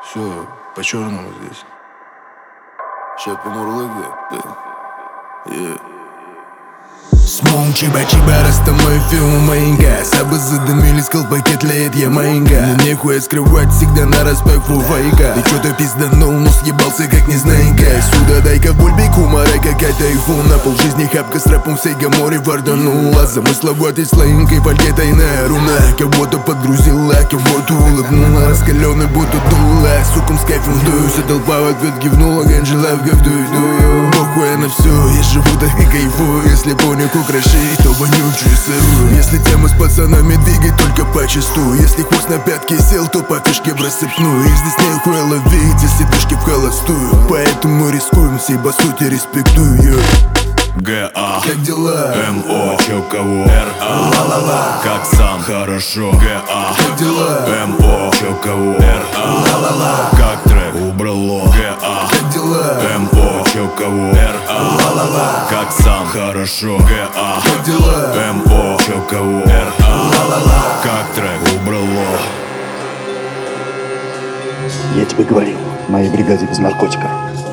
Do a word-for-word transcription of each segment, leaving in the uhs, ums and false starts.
Все по-черному здесь. Сейчас помурлык, да? Yeah. Смоун, чиба-чиба, растомой филм маленька. Сабы задымились, колпаки тлеет, я маленька. Мне нехуй скрывать, всегда на распах фуфайка. Ты чё-то пизданул, но съебался как незнайка. Сюда дай-ка бульбик, умора какая-то айфон. На полжизни хапка с рэпом в Сейгаморе варданула. Замысловатой слоинкой фольге тайная руна. Кого-то подрузила, кого-то улыбнула. Раскаленный будто дула, суком с кайфом вдую. Вся толпа в ответ кивнула, Ганджи лавка вдую-дую. Похуй на все, я живу так и кайфую. Если понял украшить, то вонючую сырую. Если тему с пацанами двигать только почастую. Если хвост на пятки сел, то по фишке в рассыпную. Их здесь нехуй ловить, если дышки в холостую. Поэтому рискуем, всей по сути респектую. ГА, как дела? МО, чё кого? РА, ла-ла-ла, как сам? Хорошо. ГА, как дела? МО, чё кого? РА, ла-ла-ла, как трек? Убрало. ГА, как дела? МО, чё кого? РА, ла-ла-ла, как сам? Хорошо. ГА, как дела? МО, чё кого? РА, ла-ла-ла, как трек? Убрало. Я тебе говорил, в моей бригаде без наркотиков.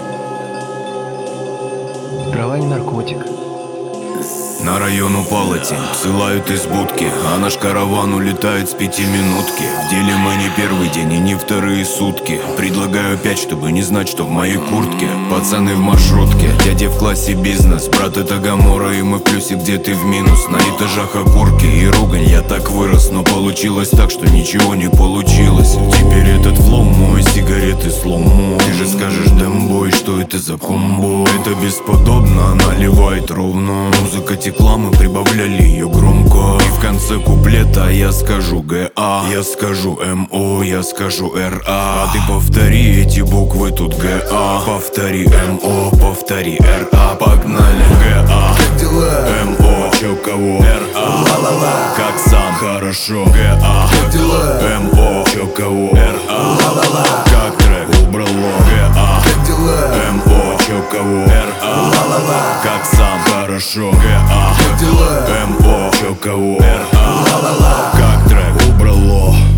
Трава не наркотик. На район упала тень, ссылают из будки, а наш караван улетает с пятиминутки. В деле мы не первый день и не вторые сутки. Предлагаю пять, чтобы не знать, что в моей куртке. Пацаны в маршрутке, дядя в классе бизнес. Брат, это Гамора, и мы в плюсе, где ты в минус. На этажах окурки и ругань, я так вырос. Но получилось так, что ничего не получилось. Теперь этот флоу мой, сигареты слому. Ты же скажешь, дэмбой, что это за комбо? Это бесподобно, наливает ровно. Музыка текла, мы прибавляли ее громко. И в конце куплета я скажу ГА, я скажу МО, я скажу РА. А ты повтори эти буквы тут ГА. Повтори МО, повтори РА. Погнали. ГА, как дела? МО, чё кого? РА, ла-ла-ла, как сам? Хорошо. ГА, как дела? МО, чё кого? РА, ла-ла-ла, как трек? Убрало. ГА, как дела? МО, чё кого? РА, ла-ла-ла, как сам? Хорошо. ГА, как дела? МО, чё кого? РА, ла-ла-ла, как трек? Убрало.